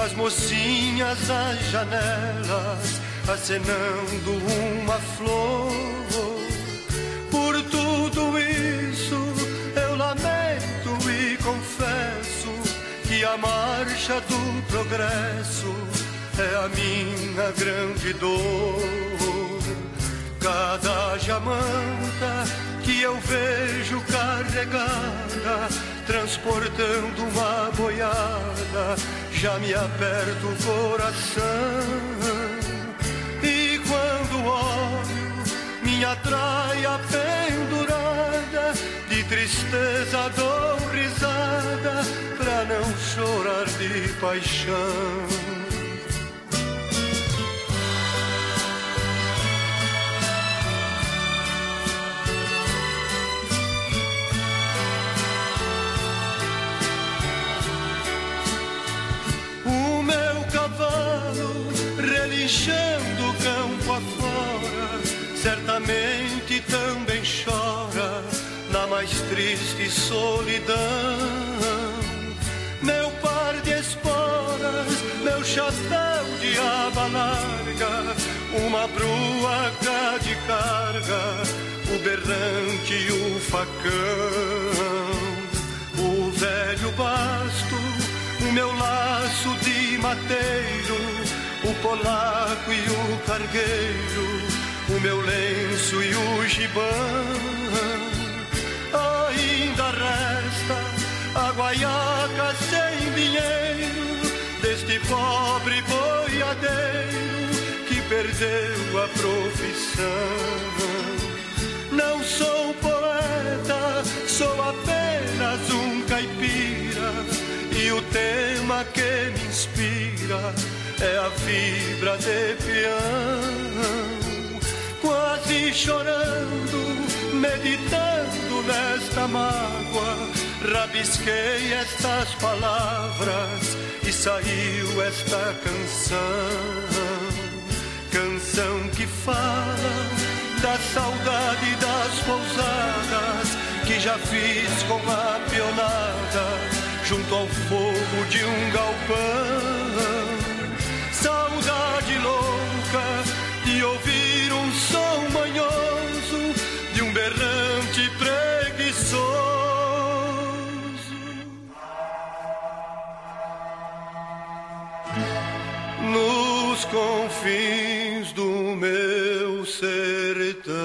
as mocinhas às janelas, acenando uma flor. Por tudo isso eu lamento e confesso que a marcha do progresso é a minha grande dor. Cada jamanta que eu vejo carregada, transportando uma boiada, já me aperta o coração. E quando olho minha traia pendurada, de tristeza dou risada pra não chorar de paixão. Relinchando campo afora, certamente também chora na mais triste solidão. Meu par de esporas, meu chapéu de aba larga, uma bruaca de carga, o berrante e o facão. O velho basto, o meu laço de mateiro, o polaco e o cargueiro, o meu lenço e o gibão. Ainda resta a guaiaca sem dinheiro deste pobre boiadeiro que perdeu a profissão. Não sou poeta, sou apenas um caipira, e o tema que me inspira é a vibra de peão. Quase chorando, meditando nesta mágoa, rabisquei estas palavras e saiu esta canção. Canção que fala da saudade das pousadas que já fiz com a pionada junto ao fogo de um galpão. Saudade louca de ouvir um som manhoso de um berrante preguiçoso nos confins do meu sertão.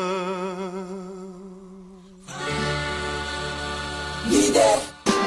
Líder.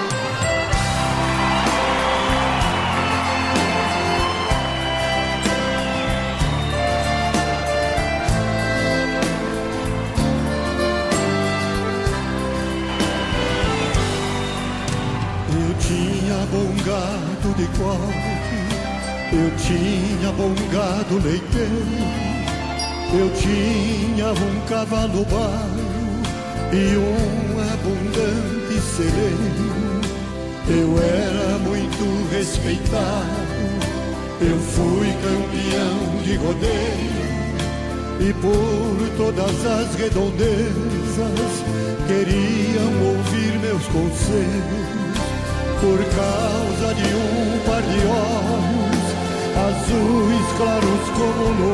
Bom gado de corte, eu tinha bom gado leiteiro, eu tinha um cavalo baio e um abundante celeiro. Eu era muito respeitado, eu fui campeão de rodeio, e por todas as redondezas queriam ouvir meus conselhos. Por causa de um par de olhos azuis claros como o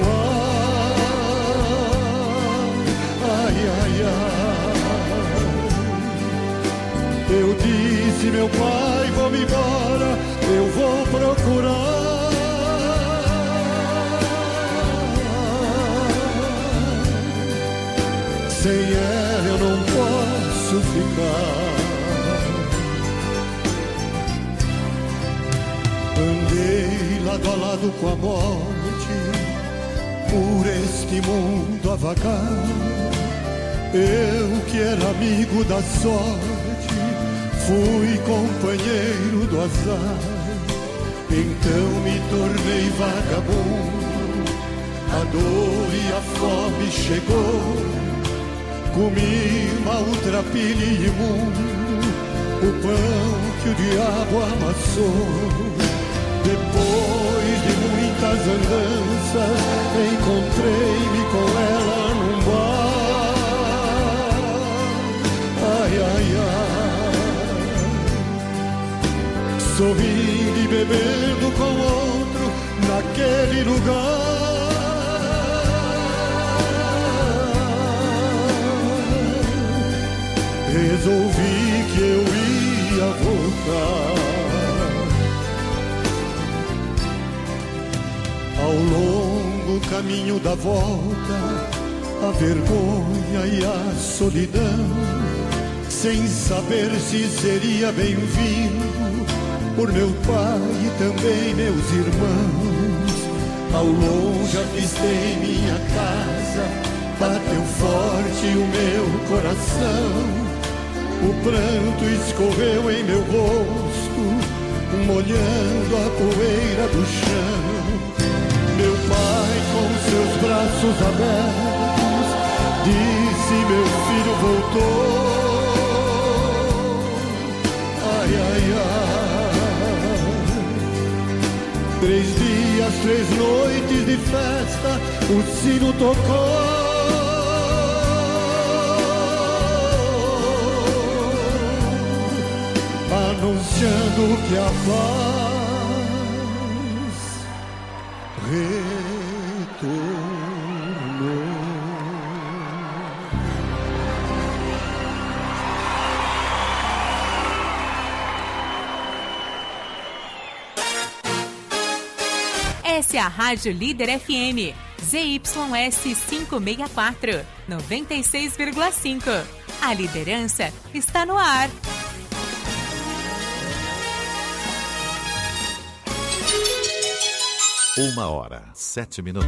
luar, ai, ai, ai. Eu disse, meu pai, vou-me embora, eu vou procurar. Sem ela eu não posso ficar. Andei lado a lado com a morte, por este mundo a vagar. Eu que era amigo da sorte, fui companheiro do azar. Então me tornei vagabundo, a dor e a fome chegou. Comi maltrapilho e imundo, o pão que o diabo amassou. Depois de muitas andanças, encontrei-me com ela num bar. Ai, ai, ai. sorrindo e bebendo com outro naquele lugar. Resolvi que eu ia voltar. Ao longo caminho da volta, a vergonha e a solidão, sem saber se seria bem-vindo por meu pai e também meus irmãos. Ao longe avistei minha casa, bateu forte o meu coração. O pranto escorreu em meu rosto, molhando a poeira do chão. Meu pai, com seus braços abertos, disse: meu filho voltou. Ai, ai, ai. 3 dias, 3 noites de festa, o sino tocou. Anunciando que a paz retornou. Essa é a Rádio Líder FM, ZYS 564, 96,5. A liderança está no ar. 1h07.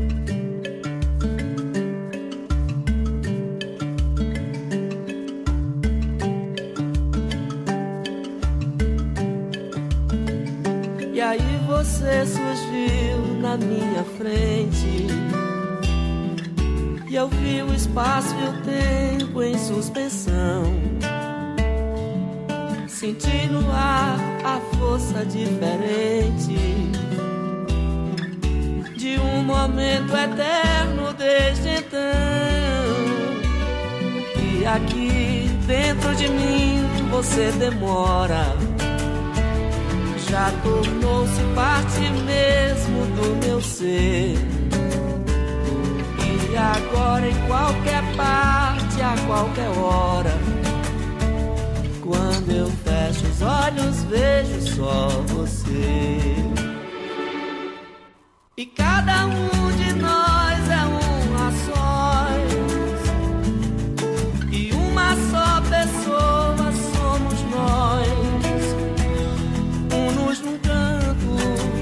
E aí você surgiu na minha frente, e eu vi o espaço e o tempo em suspensão. Senti no ar a força diferente de um momento eterno desde então. E aqui dentro de mim você demora, já tornou-se parte mesmo do meu ser. E agora em qualquer parte, a qualquer hora, quando eu fecho os olhos vejo só você. E cada um de nós é um a sós, e uma só pessoa somos nós, unos num canto,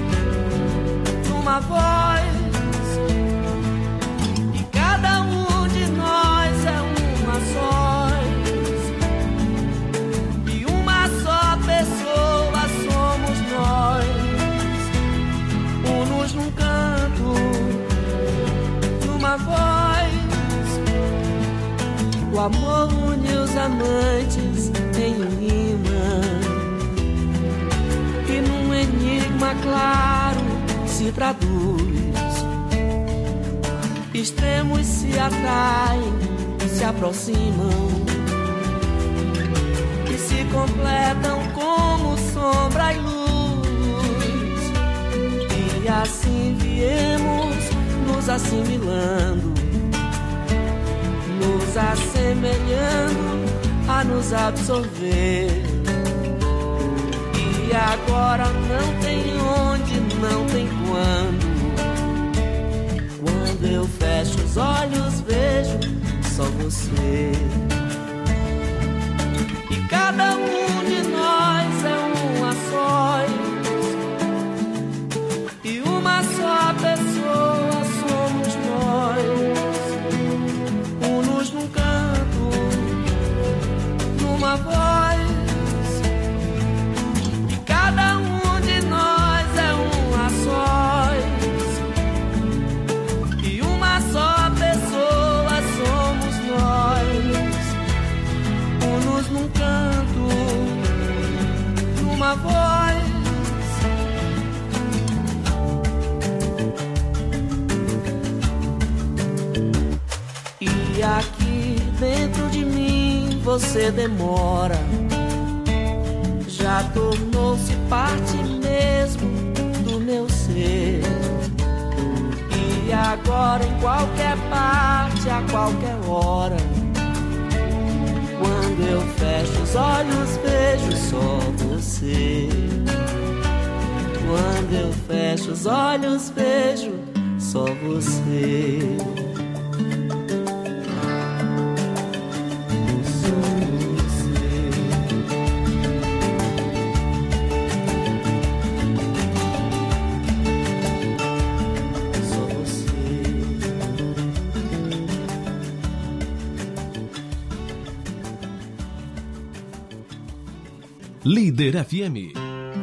numa voz. E cada um de nós é um a sós, e uma só pessoa somos nós, unos num canto, numa voz. O amor une os amantes em um imã, e num enigma claro se traduz. Extremos se atraem, se aproximam e se completam como sombra e luz. E assim viemos nos assimilando, nos assemelhando a nos absorver. E agora não tem onde, não tem quando. Quando eu fecho os olhos vejo só você. E cada um de nós é um a sós, e uma só pessoa somos nós, unos num canto, numa voz. E cada um de nós é um a sós, e uma só pessoa somos nós, unos num canto, numa voz. E aqui dentro de mim você demora, já já tornou-se parte mesmo do meu ser. E agora em qualquer parte, a qualquer hora, quando eu fecho os olhos vejo só você. Quando eu fecho os olhos vejo só você. Líder FM.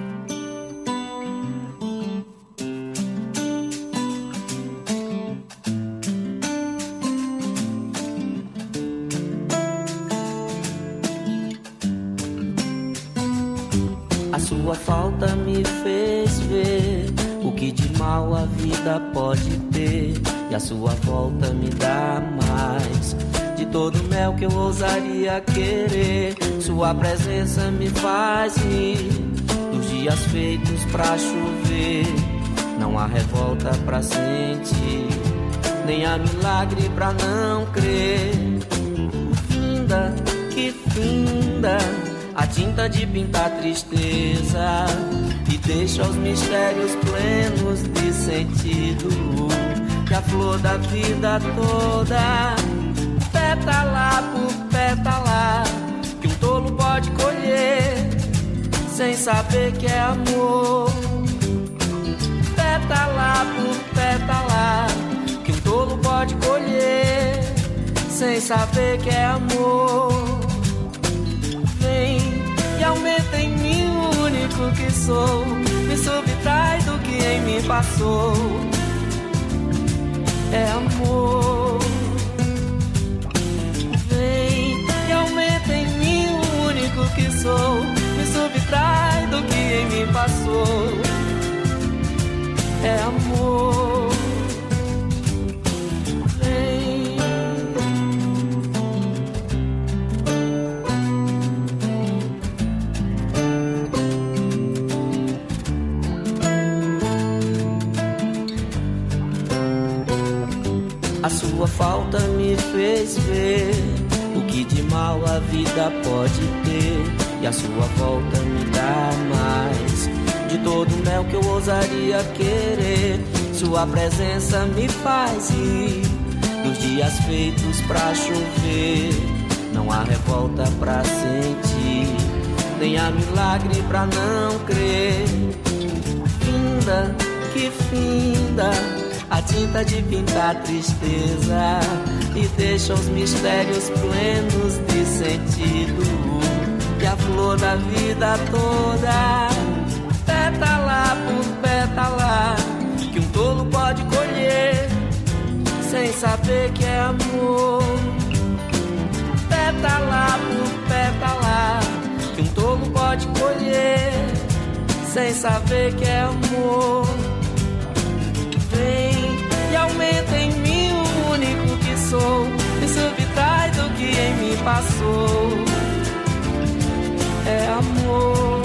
A sua falta me fez ver o que de mal a vida pode ter, e a sua volta me dá mais de todo mel que eu ousaria querer. Sua presença me faz rir dos dias feitos pra chover. Não há revolta pra sentir, nem há milagre pra não crer. Finda, que finda a tinta de pintar tristeza, e deixa os mistérios plenos de sentido, que a flor da vida toda, pétala por pétala, que um tolo pode colher, sem saber que é amor. Pétala por pétala, que um tolo pode colher, sem saber que é amor. Vem e aumenta em mim o único que sou, me subtrai do que em mim passou. É amor. Vem e aumenta em mim o único que sou, me subtrai do que em mim passou. É amor. Vem. A sua falta me fez ver o que de mal a vida pode ter, e a sua volta me dá mais de todo o mel que eu ousaria querer. Sua presença me faz rir dos dias feitos pra chover. Não há revolta pra sentir, nem há milagre pra não crer. Finda, que finda a tinta de pintar tristeza, e deixa os mistérios plenos de sentido, e a flor da vida toda, pétala por pétala, que um tolo pode colher, sem saber que é amor. Pétala por pétala, que um tolo pode colher, sem saber que é amor. Vem e aumenta em mim o único que sou, me subtrai do que em mim passou. É amor.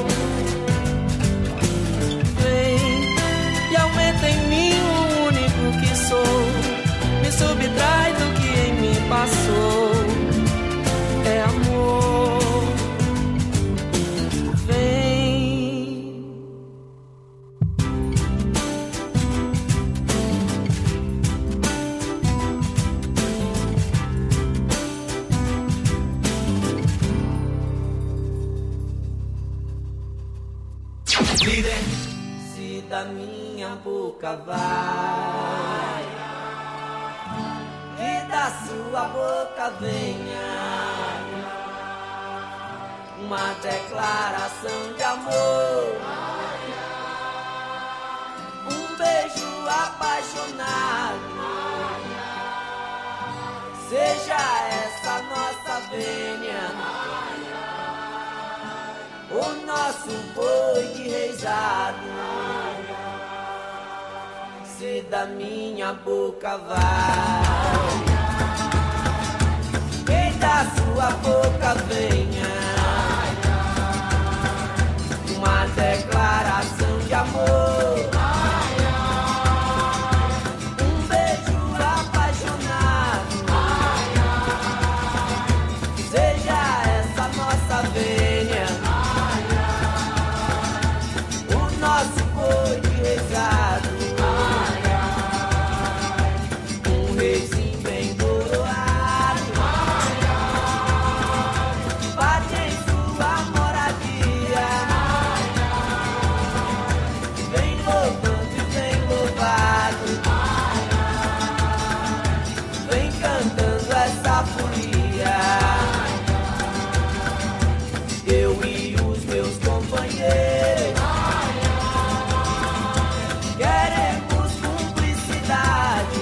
Vem e aumenta em mim o único que sou, me subtrai do que em mim passou. É amor. Se da minha boca vai, e da sua boca venha uma declaração de amor, um beijo apaixonado. Seja essa nossa vênia, o nosso boi de reisado. Se da minha boca vai, e da sua boca venha declaração de amor. Ai, ai. Um beijo apaixonado. Ai, ai. Seja essa nossa vênia. Ai, ai. O nosso boi de rezado. Ai, ai. Um reizinho bem coroado. Ai, ai. Bate em sua moradia. Ai, ai. Vem louvando e vem louvado. Ai, ai. Vem cantando essa folia. Eu e os meus companheiros queremos cumplicidade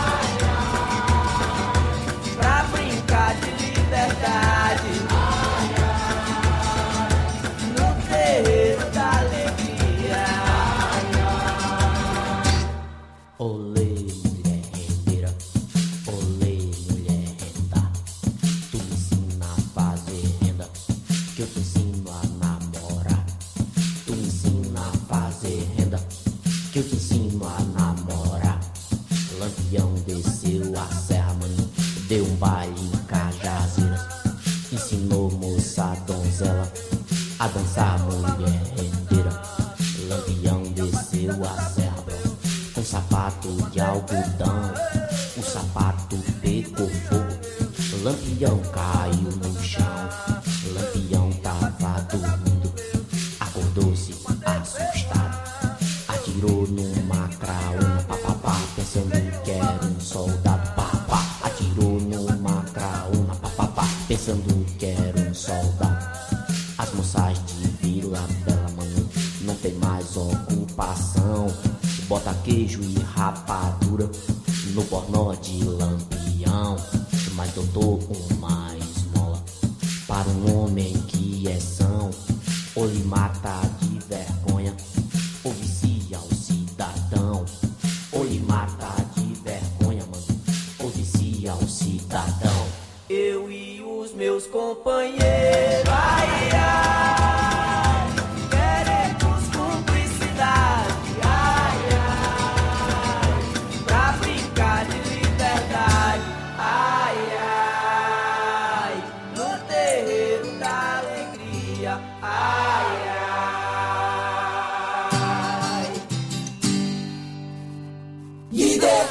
pra brincar de liberdade no terreiro da alegria. Olê, mulher rendeira, olê, mulher renda. Tu me ensina a fazer renda, que eu te ensino a namorar. Tu me ensina a fazer renda, que eu te ensino a namorar. Lampião desceu a serra, mano, deu um baile em Cajazeiras. Ensinou moça donzela a dançar, mulher rendeira. Lampião desceu a serra, bro, com sapato de algodão. O sapato pegou fogo, Lampião caiu no chão. Lampião tava dormindo, acordou-se assustado. Atirou numa craúna, papapá, pensando que era um soldado. Papá, atirou numa craúna, papapá, pensando que era um soldado. As moças de Vila Bela, mano, não tem mais ocupação. Bota queijo e rapadura no pornô de Lampião. Mas doutor, uma esmola para um homem que é são. Ou lhe mata de vergonha, ou vicia o cidadão. Ou lhe mata de vergonha, mano, ou vicia o cidadão. Eu e os meus companheiros, ai, ai, queremos cumplicidade, ai, ai, pra brincar de liberdade, ai, ai, no terreiro da alegria, ai, ai. Líder!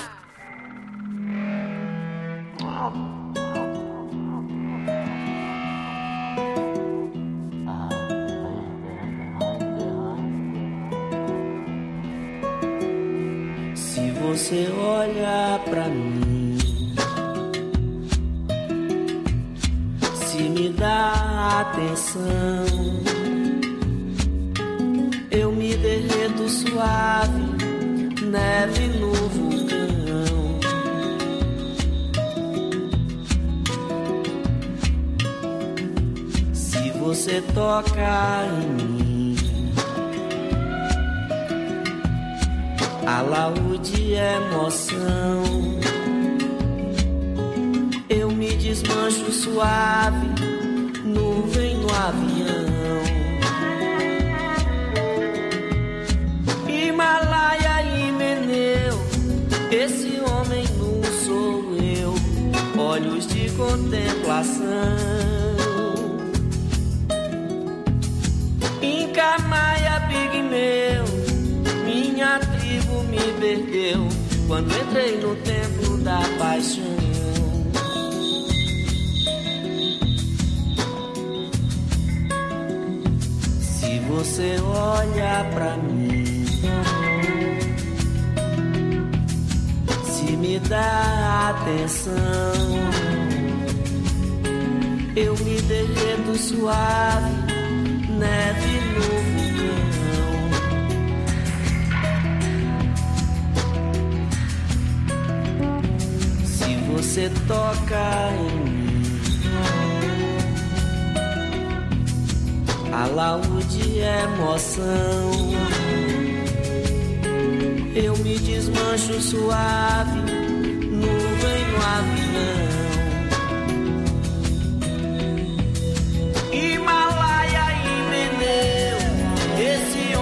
Se você olha pra mim, se me dá atenção, eu me derreto suave, neve no vulcão. Se você toca em mim, alaúde emoção, eu me desmancho suave, nuvem no avião. Himalaia e Meneu, esse homem não sou eu, olhos de contemplação. Inca, Maia, Pigmeu, minha tribo me perdeu quando entrei no templo da paixão. Se você olha pra mim, se me dá atenção, eu me derreto suave, neve no vulcão. Se você toca em mim, alaúde emoção, eu me desmancho suave, nuvem no avião. Himalaia e Meneu, esse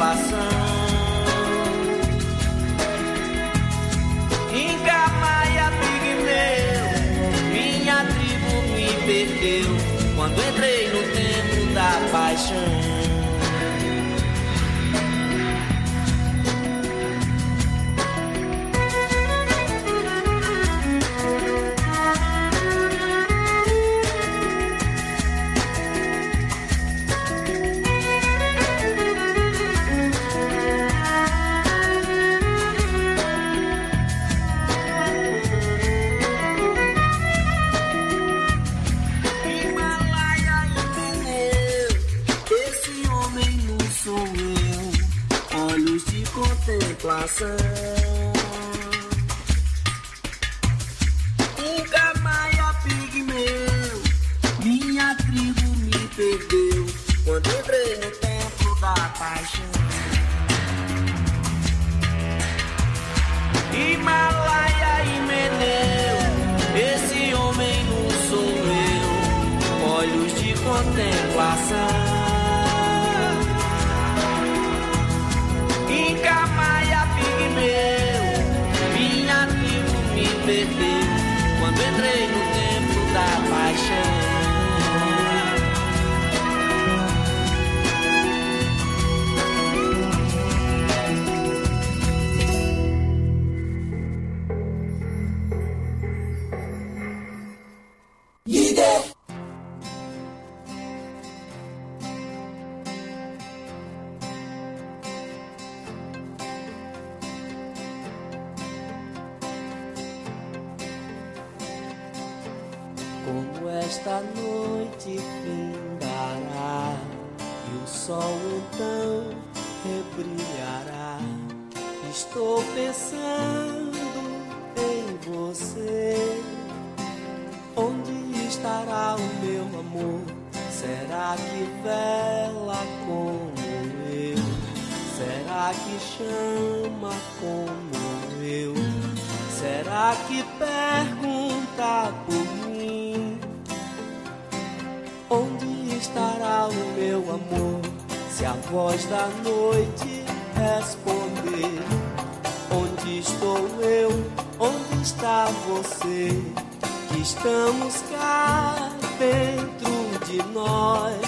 contemplação. Inca, Maia, Pigmeu, minha tribo me perdeu quando entrei no templo da paixão. Contemplação. Inca, Maia, Pigmeu, minha tribo me perdeu quando entrei no templo da paixão. Himalaia e Meneu, esse homem não sou eu, olhos de contemplação. Inca, Maia, Pigmeu, minha tribo me perdeu quando entrei no templo da paixão. Como esta noite findará e o sol então rebrilhará, estou pensando em você. Onde estará o meu amor? Será que vela como eu? Será que chama como eu? Será que pergunta por mim? Onde estará o meu amor? Se a voz da noite responder, onde estou eu? Onde está você? Que estamos cá dentro de nós,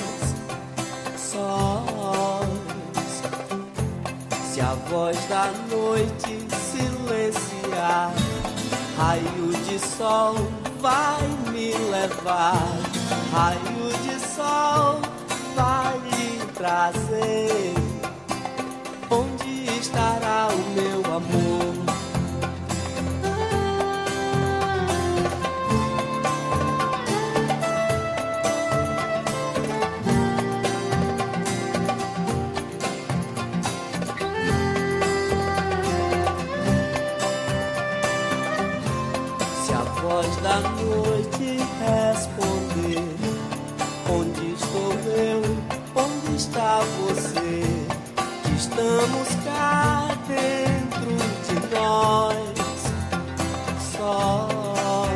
sós. Se a voz da noite silenciar, raio de sol vai me levar, raio de sol vai lhe trazer. Onde estará o meu amor? Da noite responder, onde estou eu? Onde está você? Que estamos cá dentro de nós, sós.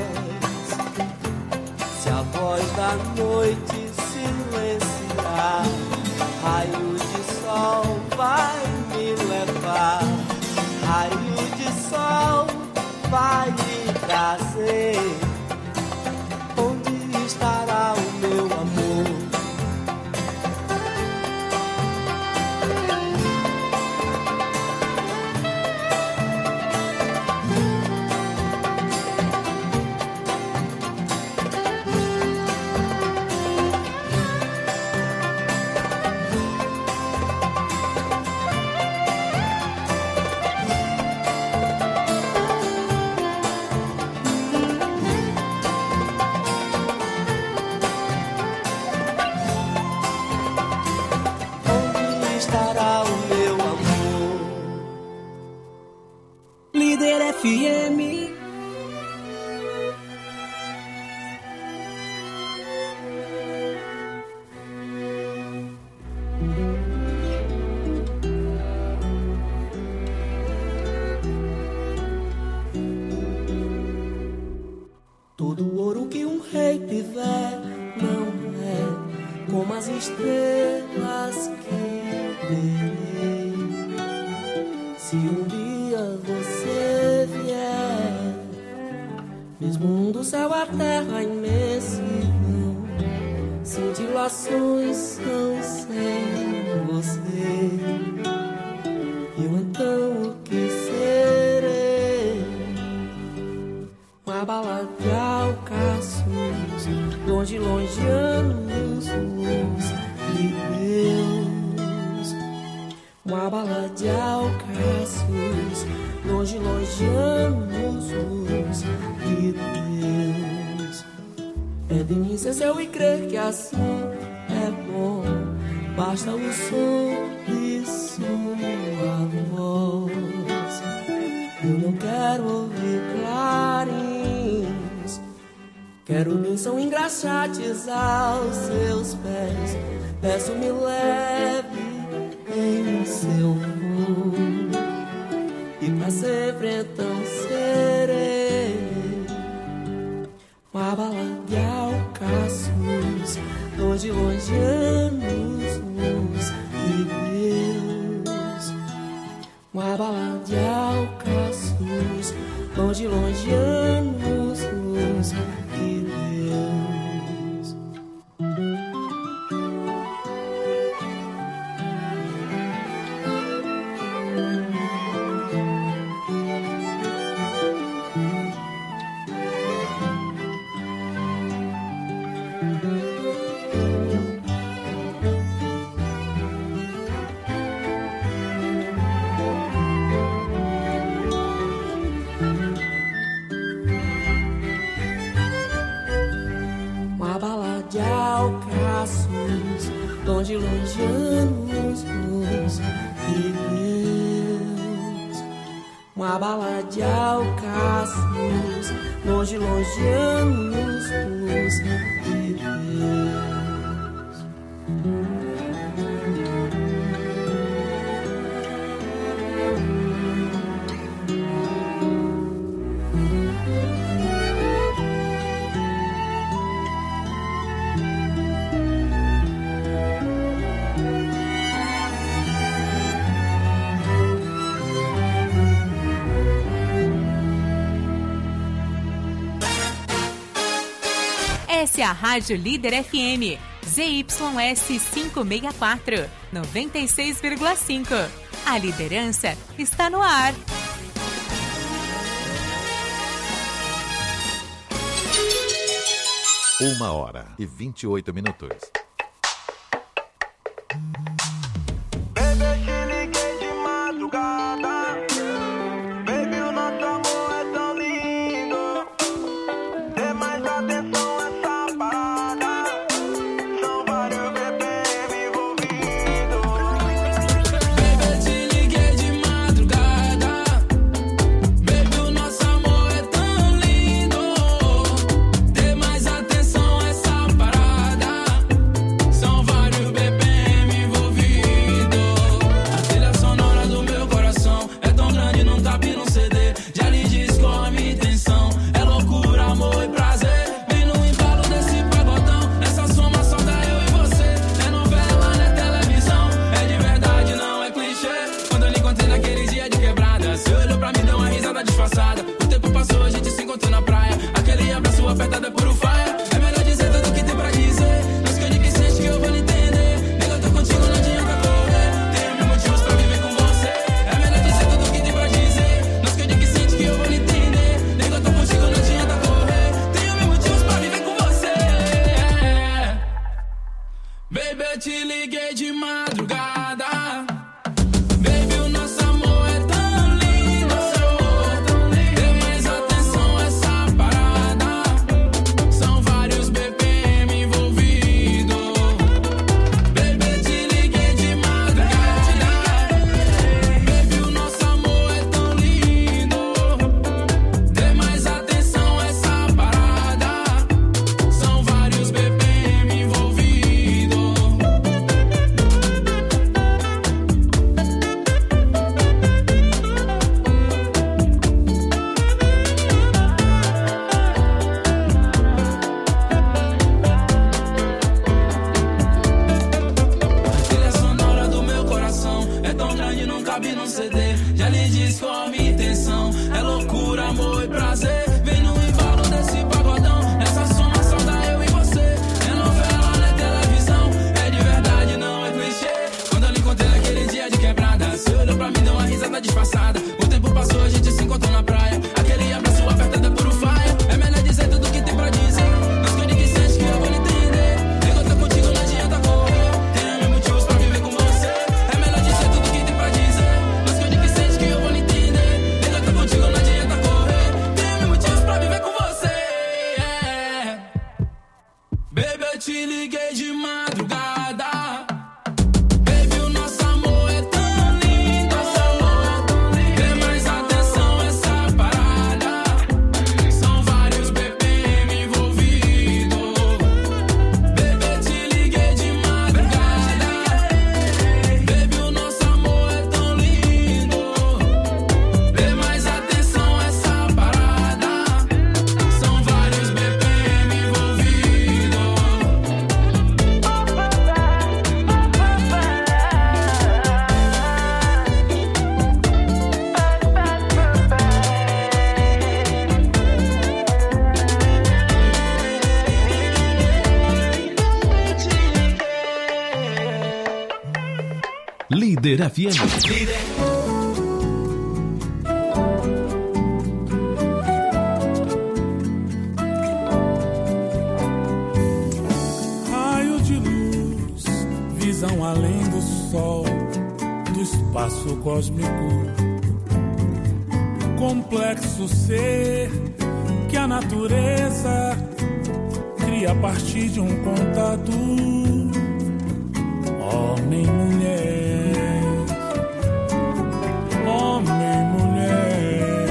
Se a voz da noite silenciar, raio de sol vai me levar, raio de sol vai lhe trazer. Onde estará o meu amor? Líder FM. Todo ouro que um rei tiver não é como as estrelas que verei. Se um dia você vier, mesmo do céu à terra, imensidão, cintilações são sem você. Eu então o que serei? Uma bala de alcaçuz, longe, longe, anos luz de Deus. Uma bala de alcaçuz, longe, longe, anos luz de Deus. É de mim ser seu e crer que assim é bom, basta o som de sua voz. Eu não quero ouvir clarins, quero bênção engraxates aos seus pés. Peço me leve em seu voo, e pra sempre então serei uma bala de alcaçuz, longe, longe, anos luz de Deus. Uma bala de alcaçuz, longe, longe, anos luz de Deus. Longe, longe, anos luz de Deus. Uma bala de alcaçuz, longe, longe, anos luz de Deus. Essa é a Rádio Líder FM, ZYS 564, 96,5. A liderança está no ar. Uma hora e 28 minutos. Bebê, te liguei de madrugada. Baby, o nosso amor é tão lindo. Dê mais atenção a essa parada. São vários BPM envolvidos. Bebê, te liguei de madrugada. Baby, o nosso amor é tão lindo. Dê mais atenção a essa parada. São vários BPM envolvidos. A trilha sonora do meu coração é tão grande, não cabe num CD. Já lhe disse qual a minha intenção. É loucura, amor e prazer. Vem no embalo desse pagodão. Nessa soma só dá eu e você. É novela, não é televisão. É de verdade, não é clichê. Quando eu lhe encontrei naquele dia de quebrada, você olhou pra mim, deu uma risada disfarçada. O tempo passou, a gente se encontrou na praia. Aquele abraço apertado é puro faia. É melhor dizer tudo o que tem pra dizer. Não esconde que sente que eu vou lhe entender. Nega, eu tô contigo, não adianta correr. Tenho mil motivos pra viver com você. É melhor dizer tudo o que tem pra dizer. Não esconde que sente que eu vou lhe entender. Nega, eu tô contigo, não adianta correr. Tenho mil motivos pra viver com você. Baby, eu te liguei de madrugada. Baby, o nosso amor é tão lindo. Dê mais atenção a essa parada. São vários BPM envolvidos. Baby, eu te liguei de madrugada. Baby, o nosso amor é tão lindo. Dê mais atenção a essa parada. São vários BPM envolvidos. A trilha sonora do meu coração é tão grande, não cabe num CD. Já lhe Líder FM. Raio de luz, visão além do sol, do espaço cósmico. Complexo ser que a natureza cria a partir de um contato. Homem, mulher, homem, mulher.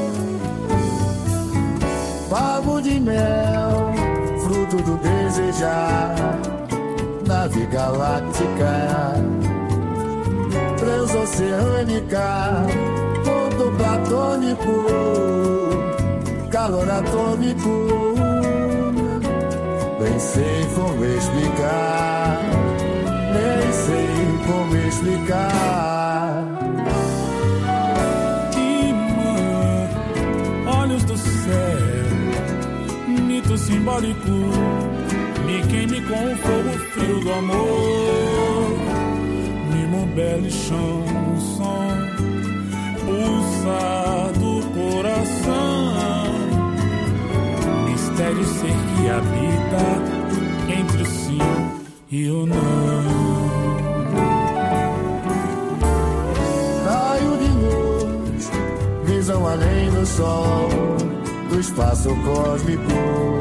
Favo de mel, fruto do desejar, nave galáctica, transoceânica, ponto platônico, calor atômico. Nem sei como explicar, nem sei como explicar. Imã, olhos do céu, mito simbólico, me queime com o fogo frio do amor. Mimo belo chão, o som, pulsa do coração. Mistério ser que habita entre o sim e o não. Raio de luz, visão além do sol, do espaço cósmico.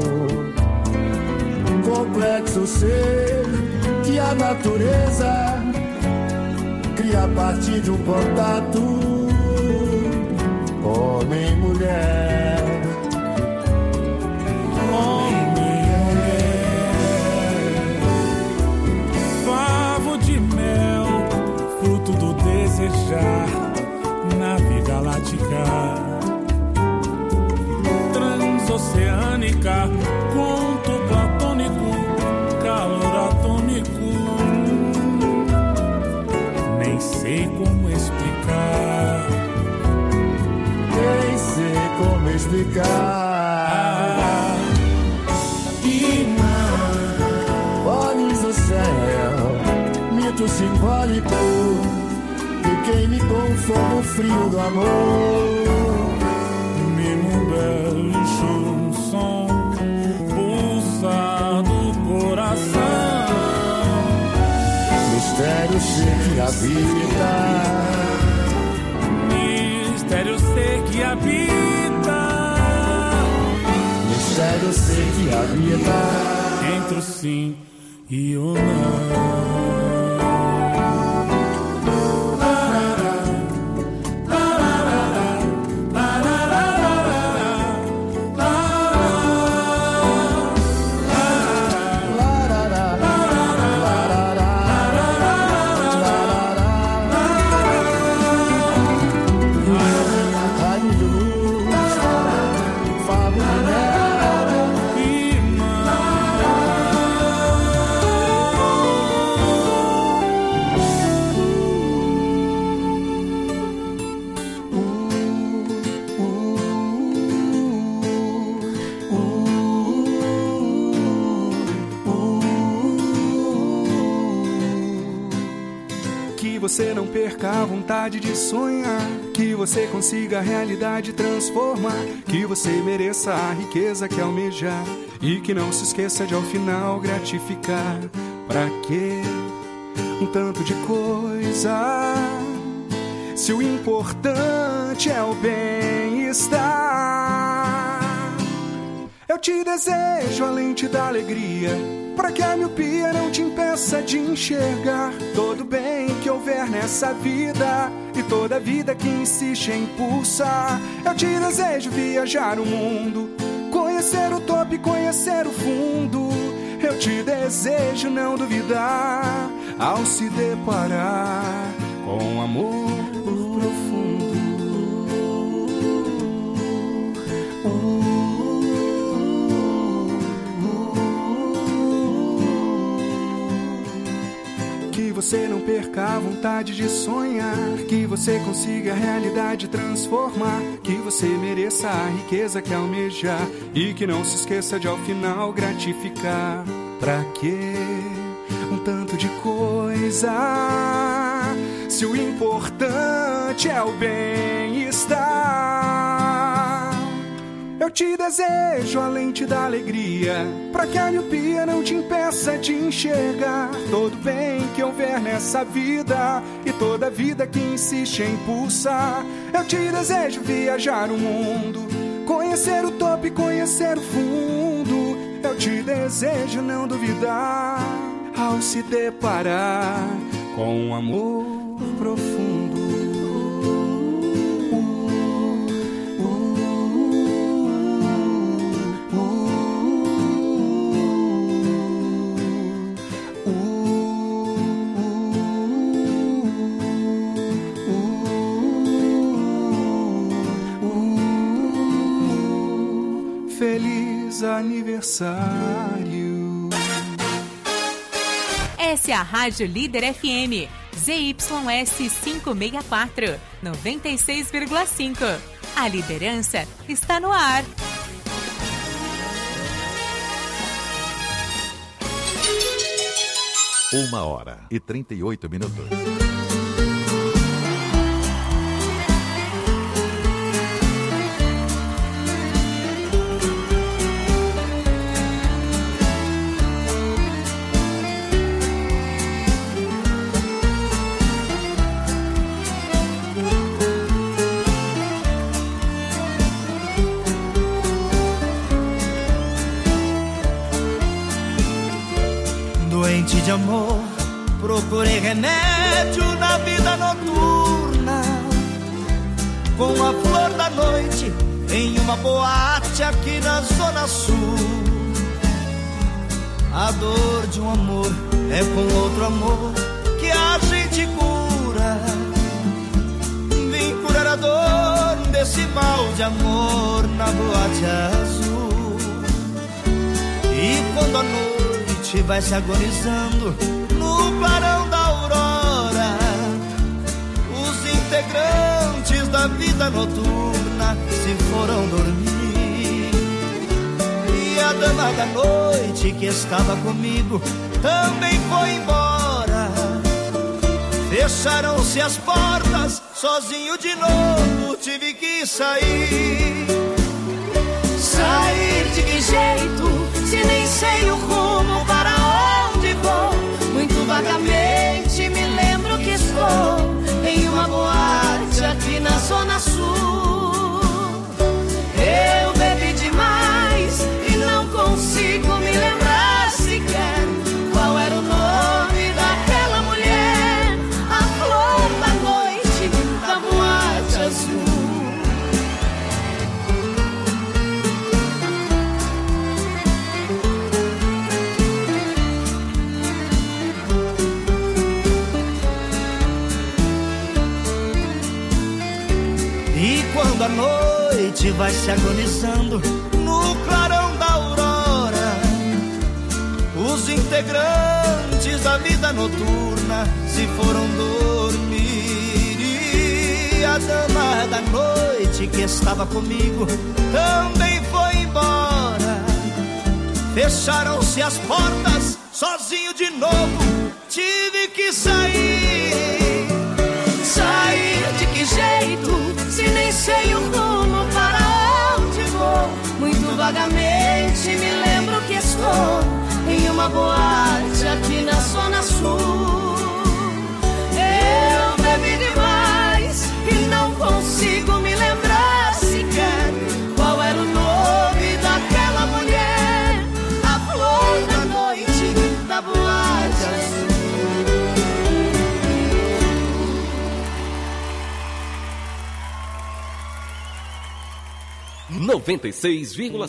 Complexo ser que a natureza cria a partir de um contato. Homem, mulher, Homem, mulher, favo de mel, fruto do desejar, nave galáctica, transoceânica, conto platônico, calor atômico. Nem sei como explicar, nem sei como explicar. Imã, Olhos do céu, mito simbólico, que queime com o fogo frio do amor. mimo belo som, pulsa do coração. Mistério ser que habita, Mistério ser que habita mistério ser que habita. entre o sim e o não. Raio de luz, favo de mel, Que você não perca a vontade de sonhar, que você consiga a realidade transformar, que você mereça a riqueza que almejar e que não se esqueça de ao final gratificar. Pra quê um tanto de coisa, se o importante é o bem-estar? Eu te desejo a lente da alegria, para que a miopia não te impeça de enxergar todo bem que houver nessa vida e toda vida que insiste em pulsar. Eu te desejo viajar o mundo, conhecer o topo e conhecer o fundo. Eu te desejo não duvidar ao se deparar com amor profundo. Que você não perca a vontade de sonhar, que você consiga a realidade transformar, que você mereça a riqueza que almejar e que não se esqueça de ao final gratificar. Pra quê um tanto de coisa, se o importante é o bem-estar. Eu te desejo a lente da alegria, pra que a miopia não te impeça de enxergar todo bem que houver nessa vida e toda vida que insiste em pulsar. Eu te desejo viajar o mundo, conhecer o topo e conhecer o fundo. Eu te desejo não duvidar ao se deparar com um amor profundo. Feliz aniversário. Essa é a Rádio Líder FM, ZYS 564, 96,5. A liderança está no ar. Uma hora e 38 minutos. Doente de amor, procurei remédio na vida noturna, com a flor da noite em uma boate aqui na Zona Sul. A dor de um amor é com outro amor que a gente cura. Vim curar a dor desse mal de amor na boate azul. E quando a noite vai se agonizando no clarão da aurora, os integrantes da vida noturna se foram dormir. E a dama da noite que estava comigo também foi embora. Fecharam-se as portas, sozinho de novo tive que sair. Sair de que jeito, se nem sei o rumo para onde vou? Muito vagamente me lembro que estou em uma boate aqui na Zona Sul. Eu bebi demais e não consigo me lembrar sequer qual era o nome daquela mulher, a flor da noite da boate azul. Quando a noite vai se agonizando no clarão da aurora, os integrantes da vida noturna se foram dormir. E a dama da noite que estava comigo também foi embora. Fecharam-se as portas, sozinho de novo tive que sair. Sair de que jeito, se nem sei o rumo para onde vou? Muito vagamente me lembro que estou em uma boate aqui na Zona Sul. Eu bebi demais e não consigo me lembrar sequer qual era o nome daquela mulher, a flor da noite da boate azul. 96,5.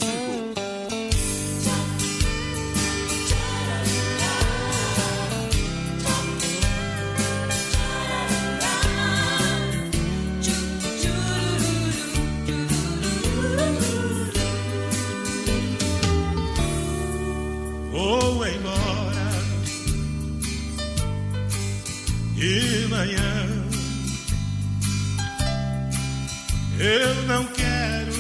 Vou embora de manhã. Eu não quero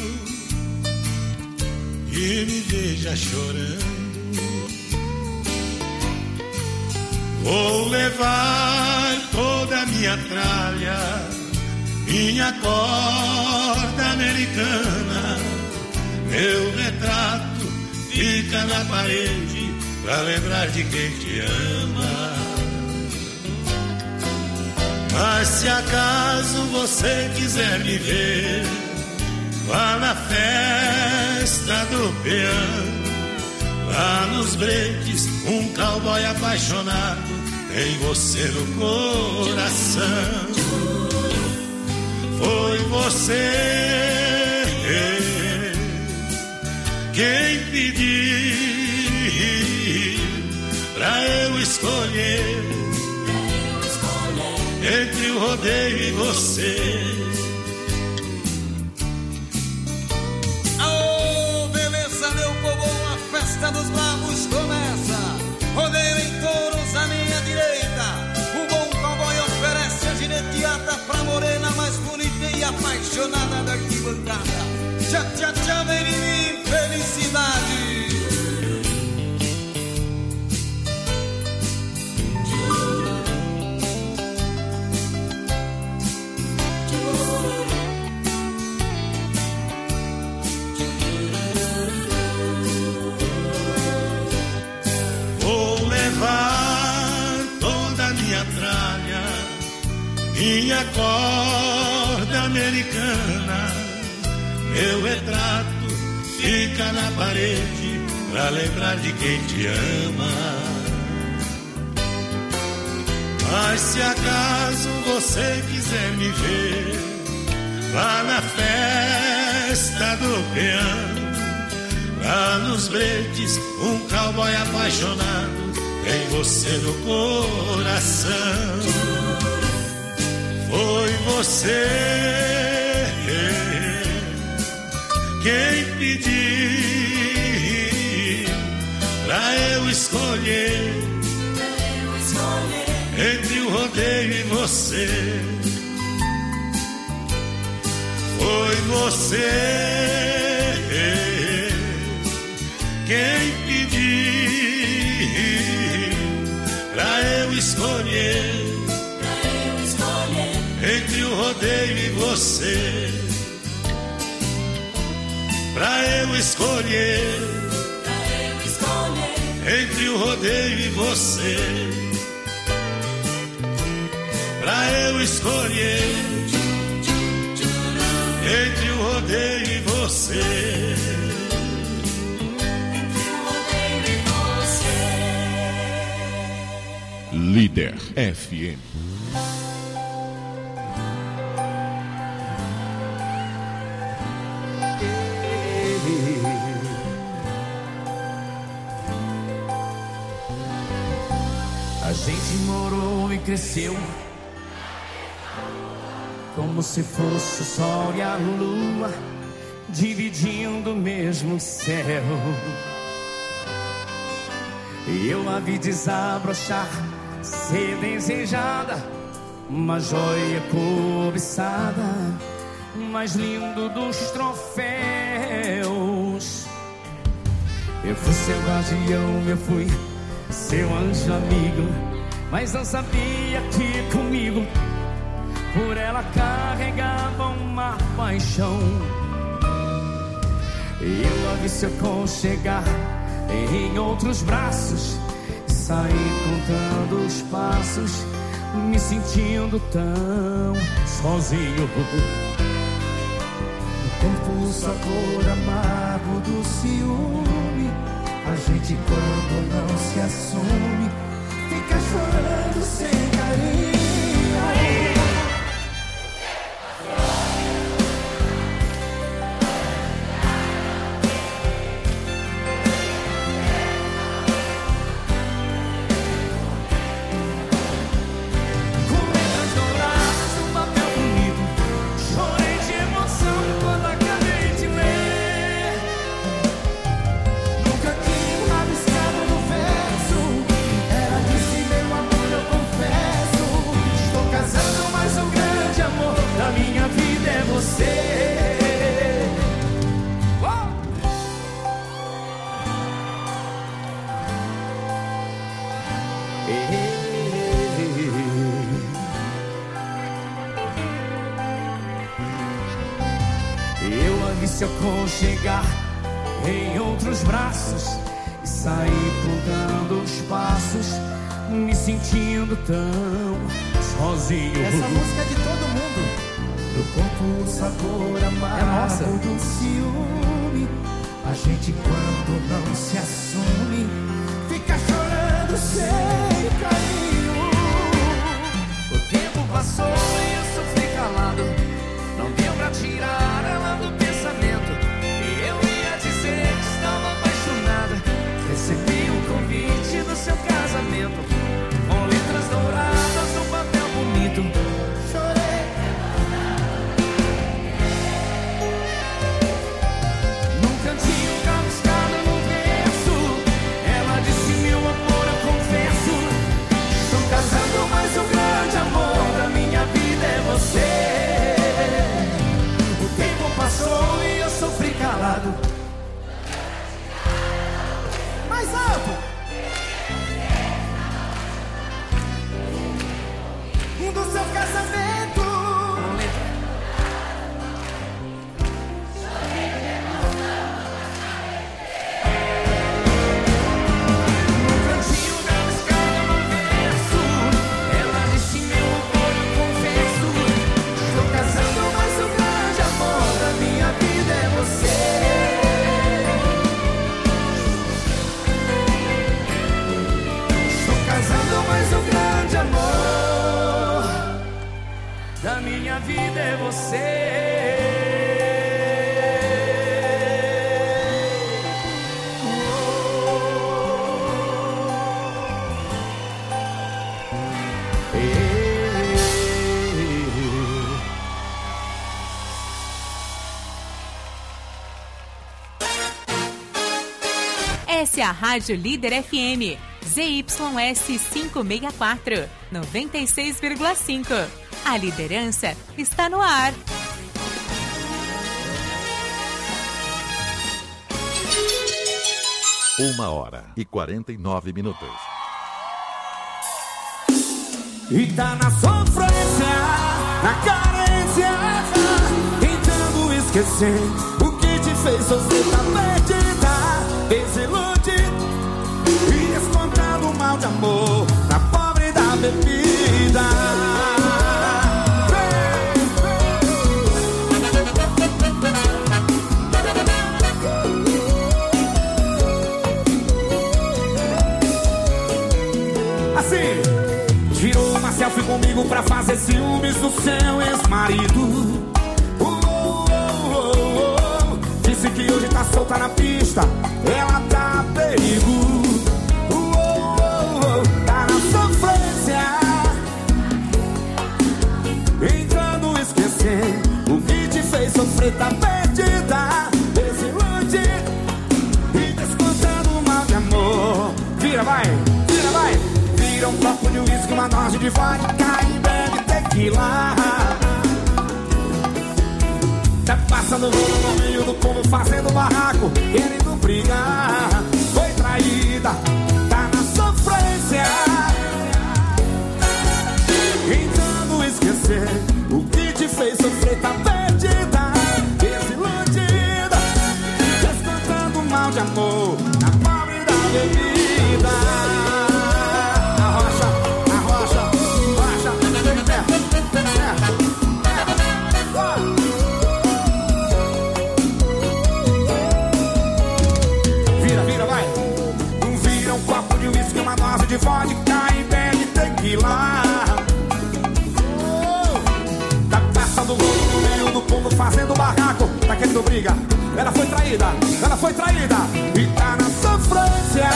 que me veja chorando. Vou levar toda a minha minha tralha, minha corda americana, meu retrato fica na parede pra lembrar de quem te ama. Mas se acaso você quiser me ver, vá na festa do peão. Lá nos breques, um cowboy apaixonado tem você no coração. Foi você quem pediu pra eu escolher entre o rodeio e você. Aô, beleza, meu povo, a festa dos bravos começa. Rodeio em touros à minha direita. O bom cowboy oferece a gineteada pra morena mais bonita e apaixonada da arquibancada. Tchá, tchá, tchá, vem em mim, felicidade. Minha corda americana, meu retrato fica na parede pra lembrar de quem te ama. Mas se acaso você quiser me ver, vá na festa do peão. Lá nos breques, um cowboy apaixonado tem você no coração. Foi você quem pediu pra eu escolher entre o rodeio e você. Foi você quem pediu pra eu escolher entre o rodeio e você. Pra eu escolher entre o rodeio e você. Pra eu escolher entre o rodeio e você. Líder FM. A gente morou e cresceu como se fosse o sol e a lua dividindo o mesmo céu. E eu a vi desabrochar, ser desejada, uma joia cobiçada, mais lindo dos troféus. Eu fui seu guardião, eu fui seu anjo amigo, mas não sabia que comigo por ela carregava uma paixão. Eu a vi se aconchegar em outros braços, saí contando os passos, me sentindo tão sozinho. No corpo o sabor amargo do ciúme, a gente quando não se assume fica chorando sem carinho. Confesso se aconchegar em outros braços e sair contando os passos, me sentindo tão sozinho. Essa música é de todo mundo. No corpo o sabor amargo do ciúme. A gente quando não se assume fica chorando sem carinho. O tempo passou e eu sofri calado. Não deu pra tirar ela do pensamento. E eu ia dizer que estava apaixonada. Recebi um convite do seu casamento, com letras douradas no papel bonito. Chorei. Num cantinho rabiscado no verso, ela disse: meu amor, eu confesso, estou casando, mas o grande amor da minha vida é você. O tempo passou e eu sofri calado. Mais alto. Do seu casamento. No cantinho da escada no verso, ela disse: meu amor, eu confesso, estou casando, mas o grande amor da minha vida é você. Estou casando, mas o grande amor da minha vida é você. Essa é a Rádio Líder FM, ZYS 564, 96,5. A liderança está no ar. Uma hora e 49 minutos. E tá na sofrência, na carência, tentando esquecer o que te fez sofrer, tá perdida, desiludido e descontando o mal de amor na pobre da bebida. Assim, tirou uma selfie comigo pra fazer ciúmes do seu ex-marido. Disse que hoje tá solta na pista, ela tá a perigo. Tá na sofrência, tentando esquecer o que te fez sofrer, tá perdida, desiludida e descontando o mal de amor. Vira, vai, vira, vai. Vira um copo de uísque, uma dose de vodka e bebe tequila. Tá passando rolo no meio do povo, fazendo barraco, querendo brigar. Foi traída, tá na sofrência, tentando esquecer o que te fez sofrer, tá perdida, desiludida, descontando o mal de amor na pobre da bebida. Arrocha, arrocha, arrocha, vira, vai. Vira um copo de uísque, uma dose de vodka e bebe tequila. Tá passando rolo no meio do povo, fazendo barraco, tá querendo briga. Ela foi traída, e tá na sofrência,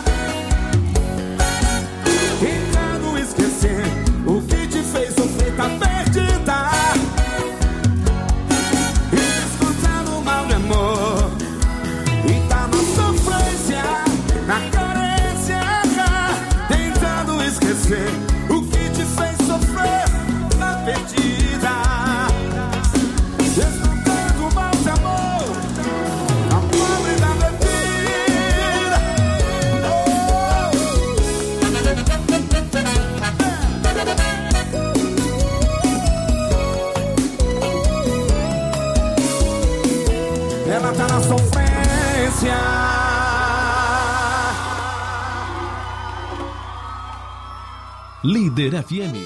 tentando esquecer o que te fez sofrer, tá perdida e descontando o mal de amor. E tá na sofrência, na carência, tentando esquecer o que te fez sofrer, tá perdida, descontando o mal de amor, a pobre da bebida. Líder FM.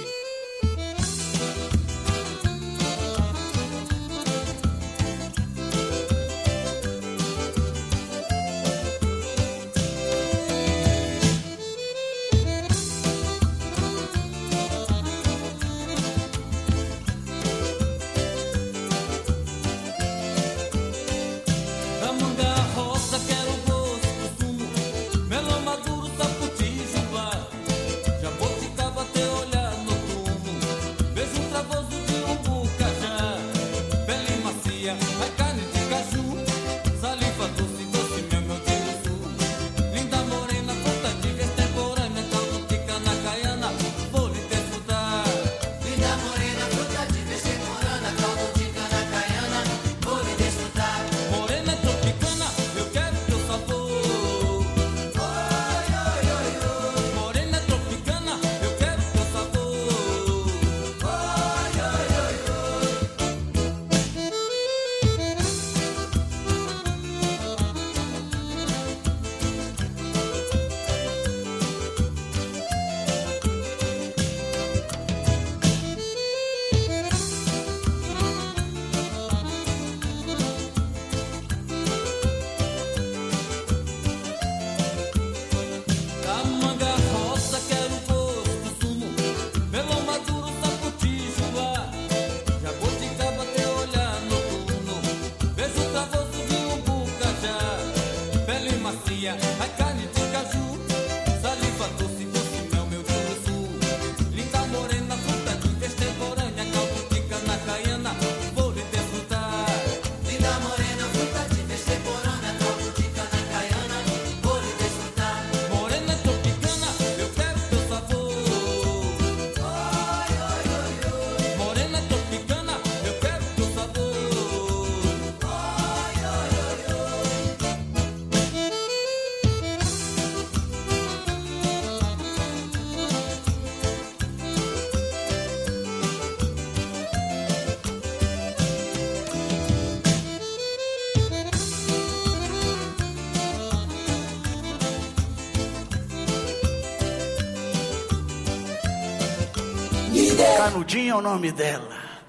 Canudinho é o nome dela.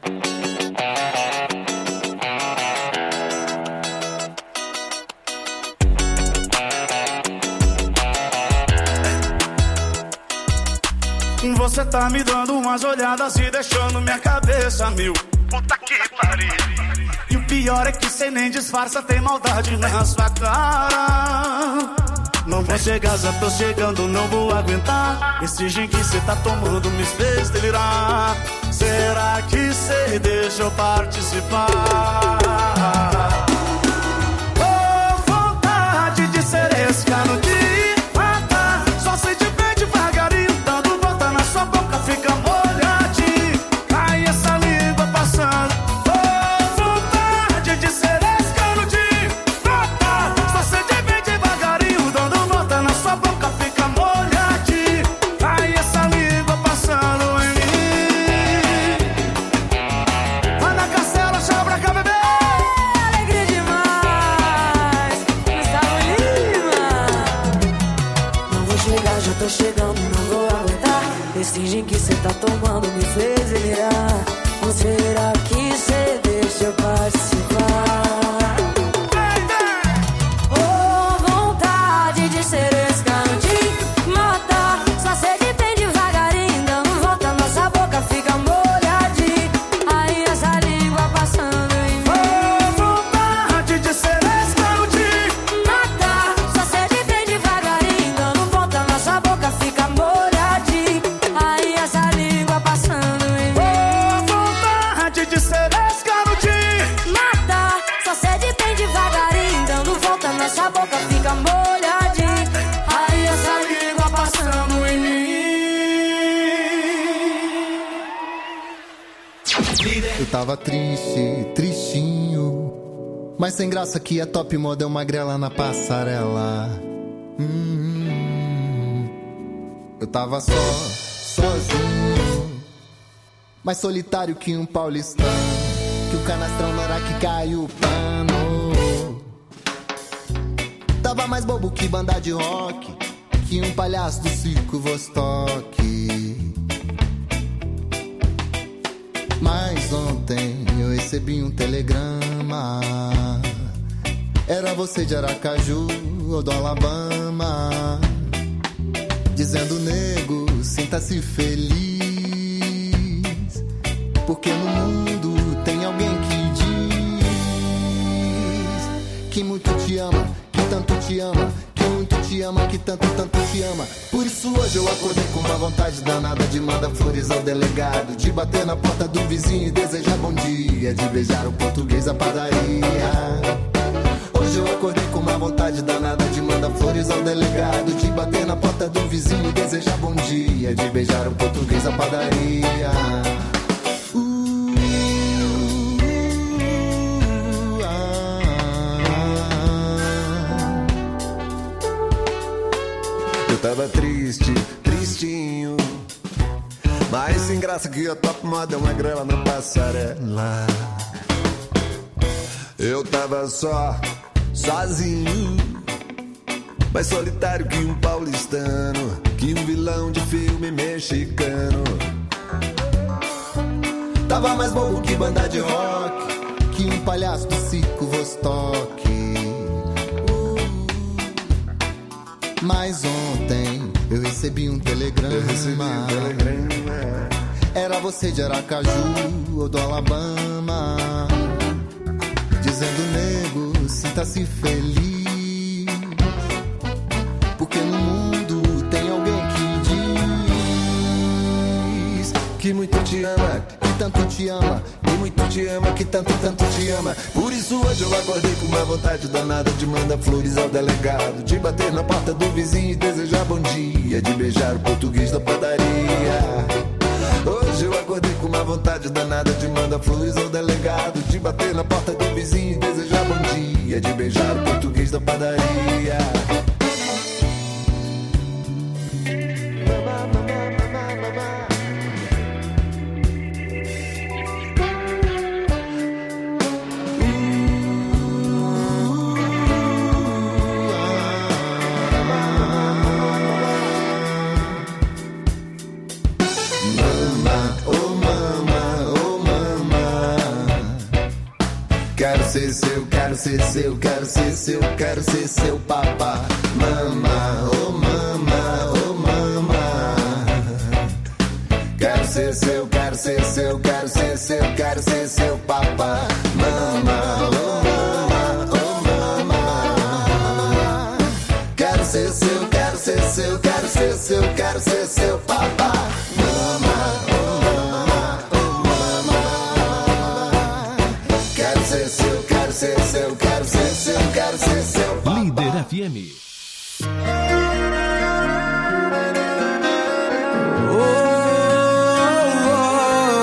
Você tá me dando umas olhadas e deixando minha cabeça mil. Puta que pariu. E o pior é que cê nem disfarça, tem maldade na sua cara. Não vou chegar, já tô chegando, não vou aguentar. Esse gin que cê tá tomando me fez delirar. Será que cê deixa eu participar? Oh, vontade de ser esse canudinho. Só sei de ver devagarinho, dando volta na sua boca, fica molhadinho. Aí essa língua passando. Oh, vontade de ser esse canudinho. Só sei de ver devagarinho, dando volta na sua boca, fica molhadinho. Aí essa língua passando em mim. Vai na castela, chama pra cá, bebê. Alegria demais, Gustavo Lima. Não vou chegar, já tô chegando, não vou aguentar. Esse gin que cê tá tomando me fez delirar. Ou será que cê deixa eu participar? Oh, vontade de ser esse canudinho. Mata, só cê de bem devagarinho, dando volta, nossa boca fica molhadinha. Aí essa língua passando em mim. Oh, vontade de ser esse canudinho. Mata, só cê de bem devagarinho, dando volta, nossa boca fica molhadinha. Aí essa língua passando em mim. Oh, vontade de ser esse canudinho. Mata, só cê de bem devagarinho, dando volta, nossa boca fica molhadinha. Aí essa língua passando em mim. Eu tava triste, tristinho, mas sem graça que a top moda é uma grela na passarela. Eu tava sozinho, mais solitário que um paulistano, que o canastrão na hora que caiu o pano. tava mais bobo que banda de rock, que um palhaço do circo Vostok. Mas ontem eu recebi um telegrama. Era você de Aracaju ou do Alabama, dizendo: nego, sinta-se feliz, porque no mundo tem alguém que diz que muito te ama, que tanto te ama, que muito te ama, que tanto te ama. Por isso hoje eu acordei com uma vontade danada de mandar flores ao delegado, de bater na porta do vizinho e desejar bom dia, de beijar o português da padaria. Hoje eu acordei com uma vontade danada de mandar flores ao delegado, de bater na porta do vizinho e desejar bom dia, de beijar o português da padaria. Eu tava triste, tristinho, mas sem graça que a top moda é uma grela na passarela. Eu tava sozinho, mais solitário que um paulistano, que um vilão de filme mexicano. Tava mais bobo que banda de rock, que um palhaço do circo Vostok. Mas ontem eu recebi um telegrama. Era você de Aracaju ou do Alabama, dizendo: nego, sinta-se feliz, porque no mundo tem alguém que diz que muito te ama, que tanto te ama, que muito te ama, que tanto te ama. Por isso hoje eu acordei com uma vontade danada de mandar flores ao delegado, de bater na porta do vizinho e desejar bom dia, de beijar o português da padaria. Hoje eu acordei com uma vontade danada de mandar flores ao delegado, de bater na porta do vizinho e desejar bom dia, de beijar o português da padaria. Quero ser seu, quero ser seu, quero ser seu, quero ser seu papá. Mama, oh mama, oh mama. Quero ser seu, quero ser seu, quero ser seu, quero ser seu papá. Mama, oh mama, oh mama. Quero ser seu, quero ser seu, quero ser seu, quero ser seu papá. Líder FM